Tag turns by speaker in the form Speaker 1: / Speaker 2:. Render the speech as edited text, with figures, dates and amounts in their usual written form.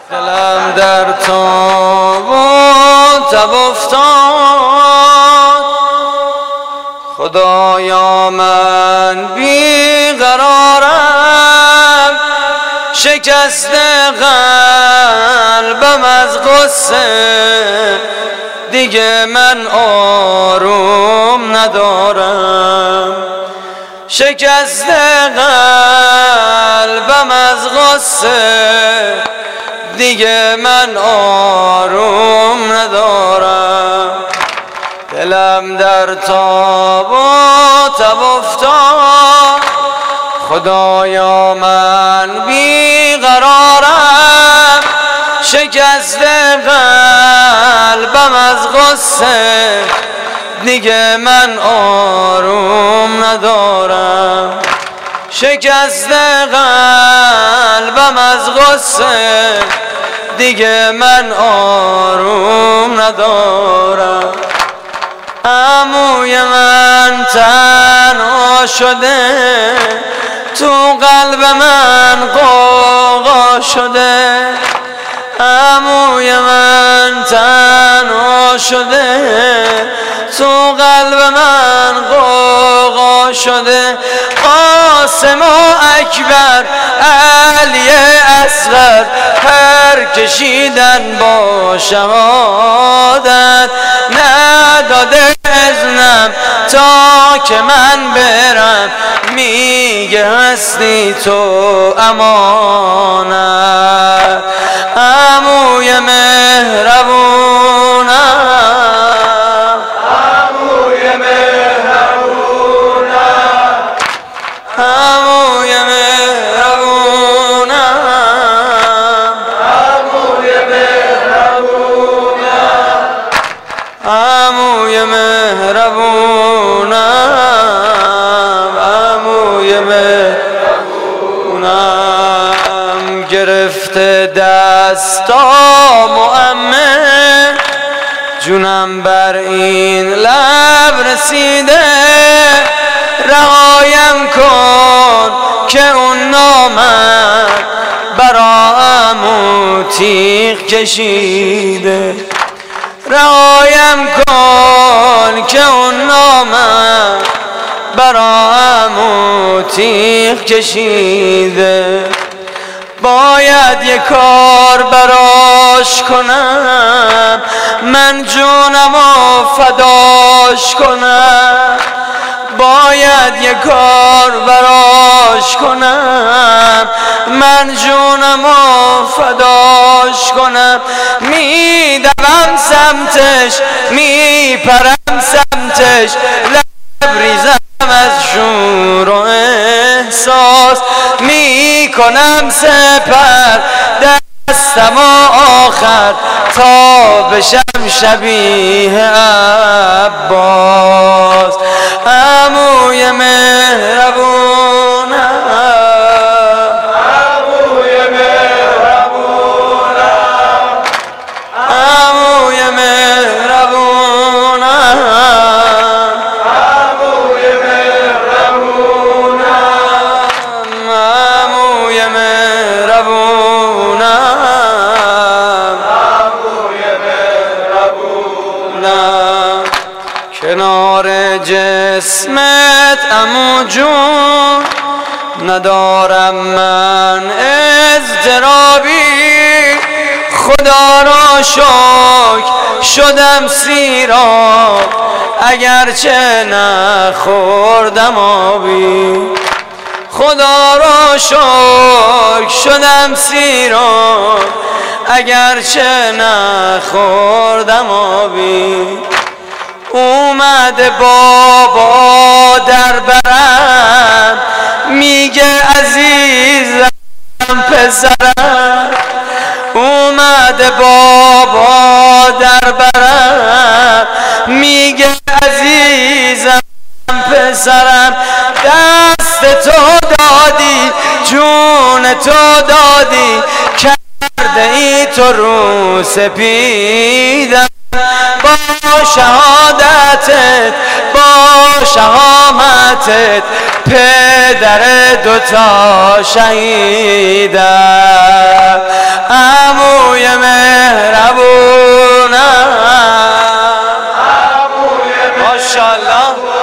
Speaker 1: دلم در تاب و تب افتاد، خدایا من بیقرارم، شکسته قلبم از غصه، دیگه من آروم ندارم. شکسته قلبم از غصه، دیگه من آروم ندارم. دلم در تاب و تب افتاد، خدایا من بیقرارم، شکسته قلبم از غصه، دیگه من آروم ندارم. شکسته قلبم از غصه، دیگه من آروم ندارم. عموی من تنها شده، تو قلب من غوغا شده. عموی من تنها شده، تو قلب من غوغا شده. قاسم و اکبر علی اصغر هر کشیدن با شهادت، نداده اذنم تا که من برم، میگه هستی تو امانت. عموی مهربونم، عموی مهربونم، عموی مهربونم، عموی مهربونم، عموی مهربونم، عموی مهربونم. گرفته دستام و عمه، جونم بر این لب رسیده. رهایم کن که اون نامرد برام تیغ کشیده. رهایم کن که اون نامرد برام تیغ کشیده. باید یه کار براش کنم، من جونمو فداش کنم. باید یه کار براش کنم، من جونمو فداش کنم. میدوم سمتش، میپرم سمتش، لبریزم از شور و احساس. میکنم سپر دستم آخر تا بشم شبیه عباس. عموی مهربونم، عموی مهربونم، عموی مهربونم، عموی مهربونم، عموی مهربونم، عموی مهربونم. کنار جسمت عمو جون ندارم من اضطرابی، خدا را شکر شدم سیراب اگرچه نخوردم آبی. خدا را شکر شدم سیراب اگرچه نخوردم آبی. اومده بابا در برم، میگه عزیزم پسرم. اومده بابا در برم، میگه عزیزم پسرم. دست تو دادی، جون تو دادی، کرده ای تو رو سپیدم. با شهادتت، با شهامتت، پدر دوتا شهیدم. انشاءالله